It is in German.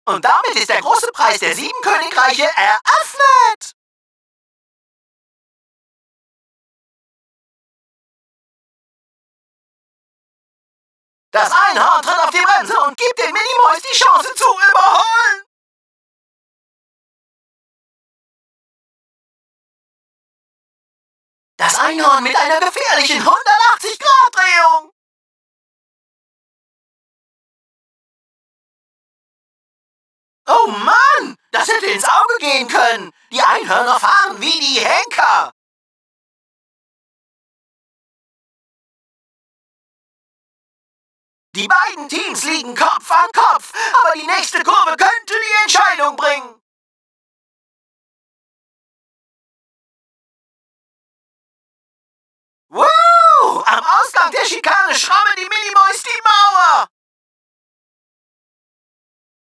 Und damit ist der große Preis der 7 Königreiche eröffnet! Das Einhorn tritt auf die Bremse und gibt den Minimoys die Chance zu überholen! Das Einhorn mit einer gefährlichen 180-Grad-Drehung! Oh Mann, das hätte ins Auge gehen können! Die Einhörner fahren wie die Henker! Die beiden Teams liegen Kopf an Kopf, aber die nächste Kurve könnte die Entscheidung bringen. Woo! Am Ausgang der Schikane schrammen die